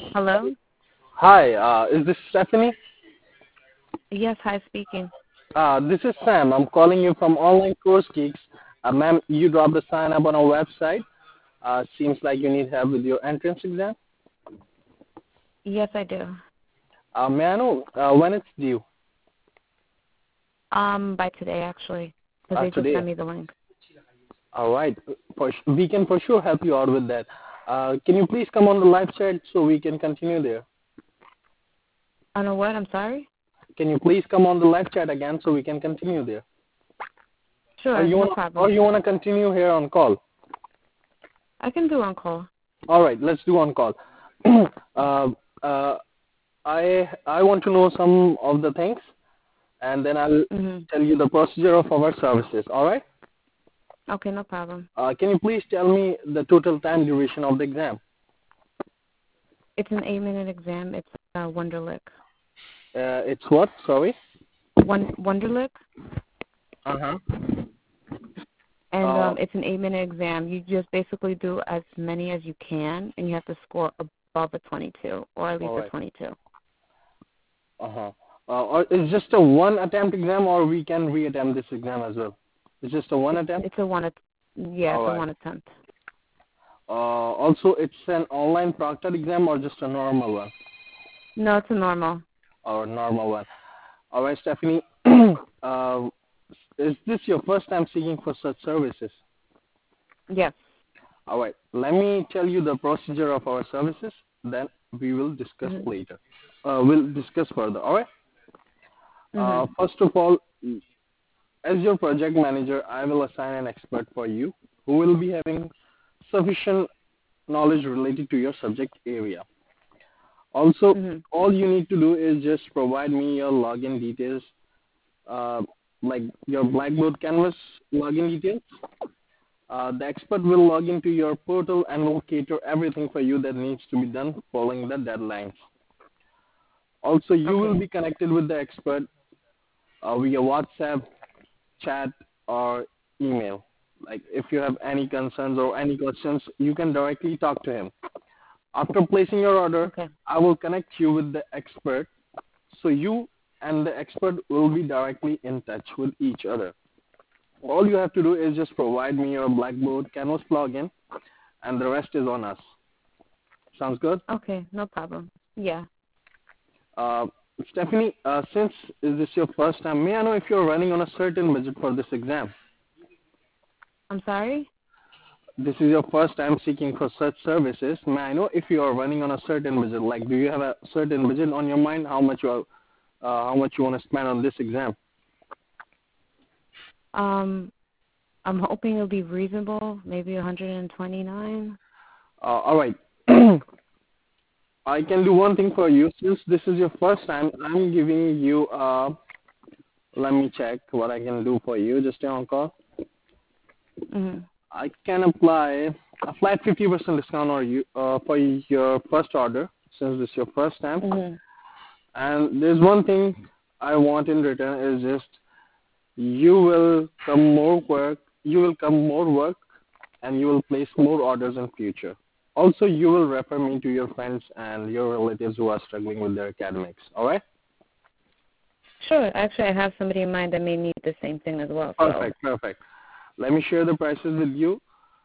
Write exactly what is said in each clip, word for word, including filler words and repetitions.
Hello? Hi, uh, is this Stephanie? Yes, hi, speaking. Uh, this is Sam. I'm calling you from Online Course Geeks. Uh, ma'am, you dropped a sign up on our website. Uh, seems like you need help with your entrance exam. Yes, I do. Uh, may I know uh, when it's due? Um, by today, actually, because Uh, they just today. sent me the link. All right. For, sh- we can for sure help you out with that. Uh, can you please come on the live chat so we can continue there? On a what? I'm sorry? Can you please come on the live chat again so we can continue there? Or Sure, you no wanna, or problem. you wanna continue here on call? I can do on call. All right, let's do on call. uh, uh, I I want to know some of the things, and then I'll Mhm. tell you the procedure of our services. All right? Okay, no problem. Uh, can you please tell me the total time duration of the exam? It's an eight-minute exam. It's uh, Wonderlic. Uh, it's what? Sorry. One Wonderlic, Uh huh. and Uh, um, it's an eight-minute exam. You just basically do as many as you can, and you have to score above a twenty-two, or at least all a right. twenty-two. Uh huh. Uh, or it's just a one attempt exam, or we can reattempt this exam as well. It's just a one It's attempt. it's a one. At- yeah, All it's a right. one attempt. Uh, also, it's an online proctored exam or just a normal one, No, it's a normal. or a normal one. All right, Stephanie. uh, is this your first time seeking for such services? Yes. All right. Let me tell you the procedure of our services. Then we will discuss Mhm. later. Uh, we'll discuss further. All right. Uh, Mhm. first of all, as your project manager, I will assign an expert for you who will be having sufficient knowledge related to your subject area. Also, Mhm. all you need to do is just provide me your login details, uh, like your Blackboard Canvas login details. Uh, the expert will log into your portal and will cater everything for you that needs to be done following the deadlines. Also, you will Okay. be connected with the expert uh, via WhatsApp, chat, or email. Like if you have any concerns or any questions, you can directly talk to him. After placing your order, Okay. I will connect you with the expert, so you and the expert will be directly in touch with each other. All you have to do is just provide me your Blackboard Canvas login, and the rest is on us. Sounds good? Okay. No problem. Yeah. Uh, Stephanie, uh, since is this your first time, may I know if you're running on a certain budget for this exam? I'm sorry. This is your first time seeking for such services. May I know if you are running on a certain budget? Like, do you have a certain budget on your mind? How much you are, uh, how much you want to spend on this exam? Um, I'm hoping it'll be reasonable. Maybe one hundred twenty-nine. Uh, all right. I can do one thing for you. Since this is your first time, I'm giving you. Uh, let me check what I can do for you. Just stay on call. Mhm. I can apply a flat fifty percent discount or you uh, for your first order since this is your first time. Mhm. And there's one thing I want in return is just you will come more work, you will come more work, and you will place more orders in future. Also, you will refer me to your friends and your relatives who are struggling with their academics. All right? Sure. Actually, I have somebody in mind that may need the same thing as well. So. Perfect, perfect. Let me share the prices with you.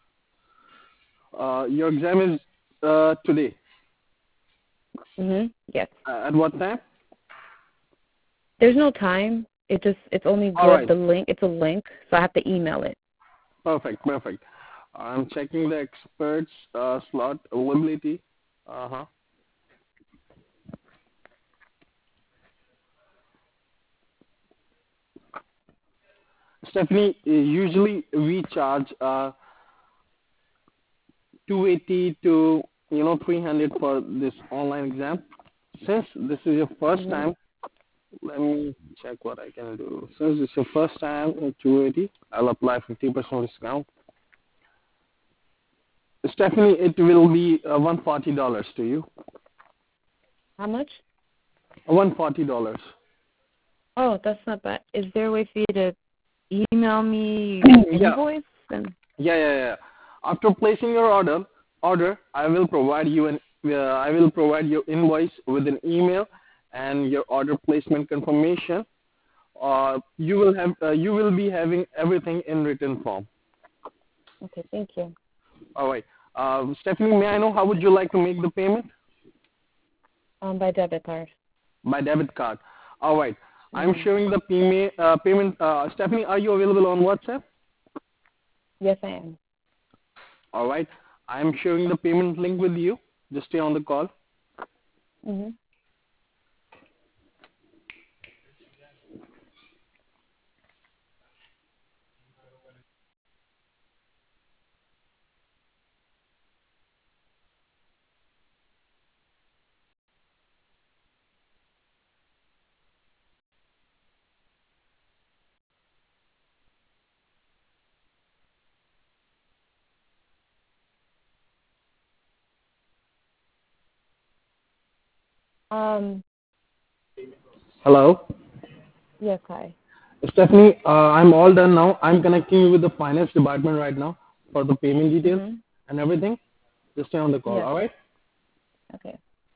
Uh, your exam is uh, today. Mhm. Yes. Uh, at what time? There's no time. It just it's only All good right. the link. It's a link, so I have to email it. Perfect, perfect. I'm checking the experts uh, slot availability. Uh huh. Stephanie, uh, usually we charge uh, two eighty to you know three hundred for this online exam. Since this is your first Mhm. time, let me check what I can do. Since this is your first time at two eighty, I'll apply fifty percent discount. Stephanie, it will be uh, one hundred forty dollars to you. How much? one hundred forty dollars. Oh, that's not bad. Is there a way for you to email me Yeah, invoice? And yeah, yeah, yeah. After placing your order, order, I will provide you an uh, I will provide your invoice with an email and your order placement confirmation. Uh, you will have uh, you will be having everything in written form. Okay, thank you. All right. Uh, Stephanie, may I know how would you like to make the payment? Um, by debit card. By debit card. All right. I'm Mm-hmm. showing the payment. Uh, payment. Uh, Stephanie, are you available on WhatsApp? Yes, I am. All right. I'm sharing the payment link with you. Just stay on the call. Mm-hmm. Um, Hello. yes, hi. Stephanie, uh, I'm all done now. I'm connecting you with the finance department right now for the payment details Mm-hmm. and everything. Just stay on the call. Yes. All right. Okay.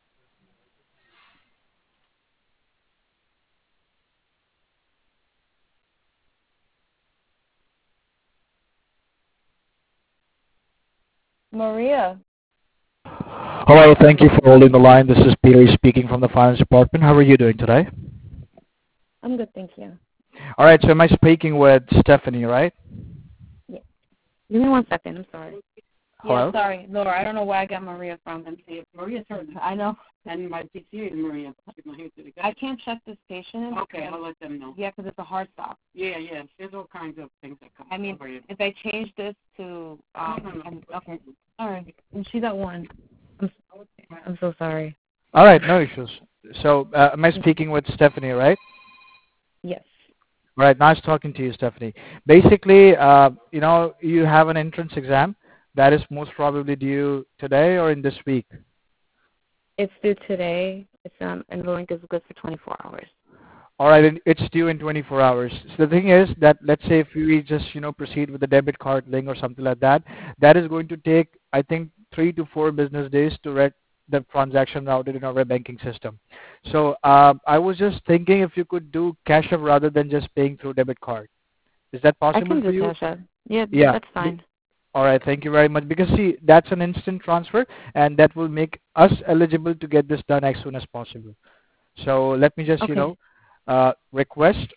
Maria. Hello, thank you for holding the line. This is Peter speaking from the finance department. How are you doing today? I'm good, thank you. All right, so am I speaking with Stephanie, right? Yeah. Give me one second. I'm sorry. Yeah, Hello? sorry, Laura. I don't know where I got Maria from. And see if Maria's her. I know. And my P C is Maria. She's not here today. I can't check the station. Okay, I'll let them know. Yeah, because it's a hard stop. Yeah, yeah. There's all kinds of things that come. I mean, Maria. if I change this to, um, No, no, no. I'm- okay, all right. And she's at one. I'm, I'm so sorry. All right, no issues. So uh, am I speaking with Stephanie, right? Yes. All right, nice talking to you, Stephanie. Basically, uh, you know, you have an entrance exam that is most probably due today or in this week. It's due today. It's um, and the link is good for twenty-four hours. All right, and it's due in twenty-four hours. So the thing is that let's say if we just, you know, proceed with the debit card link or something like that, that is going to take, I think, three to four business days to get the transaction routed in our banking system. So uh, I was just thinking if you could do cash up rather than just paying through debit card. Is that I possible can for do you? cash app. Yeah, Yeah. that's fine. All right, thank you very much. Because see, that's an instant transfer, and that will make us eligible to get this done as soon as possible. So let me just, Okay. you know, uh, request.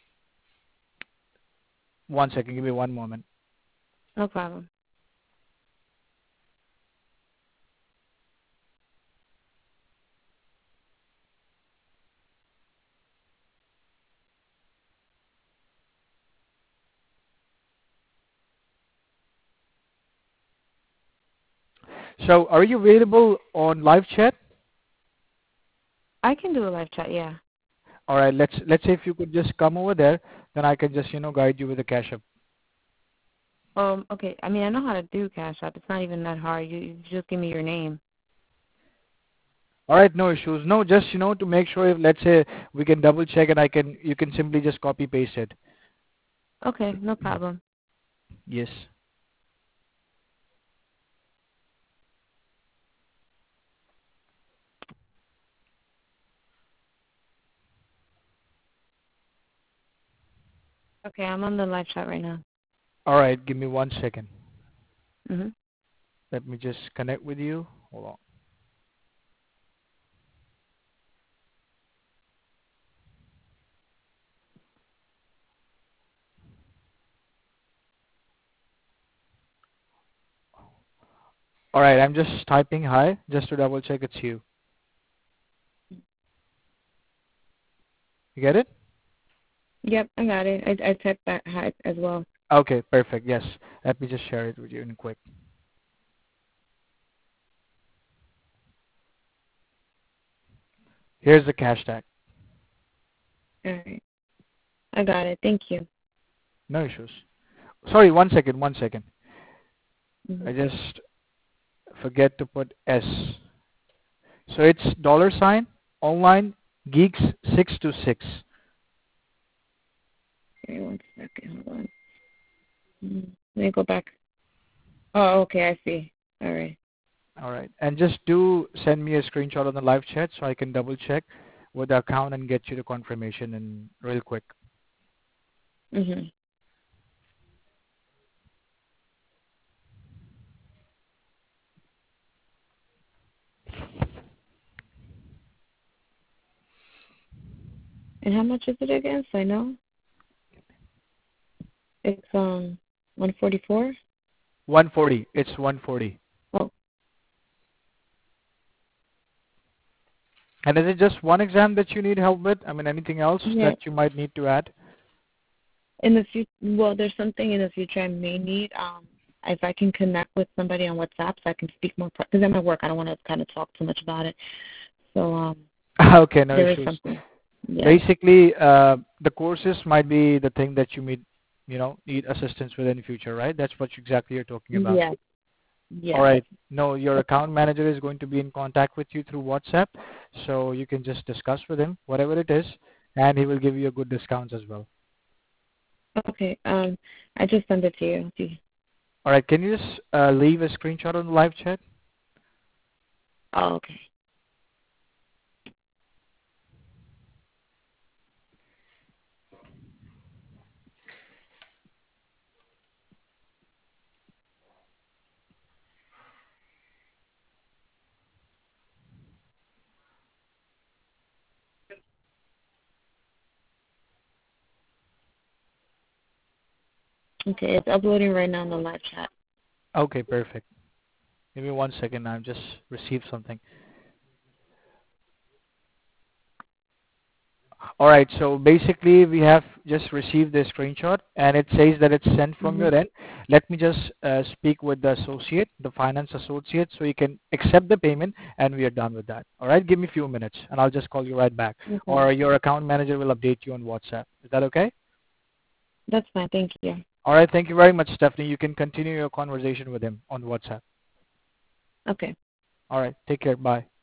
One second, give me one moment. No problem. So are you available on live chat? I can do a live chat. Yeah. All right, let's let's say if you could just come over there, then I can just, you know, guide you with the cash up. Um. Okay. I mean, I know how to do cash app. It's not even that hard. You, you just give me your name. All right, no issues. No, just, you know, to make sure if let's say we can double check and I can you can simply just copy paste it. Okay. No problem. Yes. Okay. I'm on the live chat right now. All right, give me one second. Mhm. Let me just connect with you. Hold on. All right, I'm just typing hi just to double check it's you. You get it? Yep. I got it. I I typed that hi as well. Okay, perfect. Yes. Let me just share it with you in quick. Here's the cash tag. All right. I got it. Thank you. No issues. Sorry, one second, one second. I Mhm. just forget to put S. So it's dollar sign online geeks six two six. Okay, one second. Hold on. Mm, Let me go back. Oh, okay. I see. All right. All right. And just do send me a screenshot on the live chat so I can double check with the account and get you the confirmation in real quick. Mhm. And how much is it again? So I know. It's um one forty four. one forty. It's one forty. Oh, And is it just one exam that you need help with? I mean, anything else yeah. that you might need to add? In the future, well, there's something in the future I may need. Um, if I can connect with somebody on WhatsApp, so I can speak more. Because I'm at work, I don't want to kind of talk too much about it. So um, Okay, no there is issues. something. Yeah. Basically, uh, the courses might be the thing that you need, you know, need assistance with in the future, right? That's what exactly you're talking about. Yes. Yes. All right. No, your account manager is going to be in contact with you through WhatsApp, so you can just discuss with him whatever it is, and he will give you a good discounts as well. Okay. Um, I just sent it to you. Do you- All right. Can you just uh, leave a screenshot on the live chat? Oh, okay. Okay, it's uploading right now in the live chat. Okay, perfect. Give me one second. I've just received something. All right. So basically, we have just received the screenshot, and it says that it's sent from Mm-hmm. your end. Let me just uh, speak with the associate, the finance associate, so you can accept the payment, and we are done with that. All right. Give me a few minutes, and I'll just call you right back, Okay. or your account manager will update you on WhatsApp. Is that okay? That's fine. Thank you. All right. Thank you very much, Stephanie. You can continue your conversation with him on WhatsApp. Okay. All right. Take care. Bye.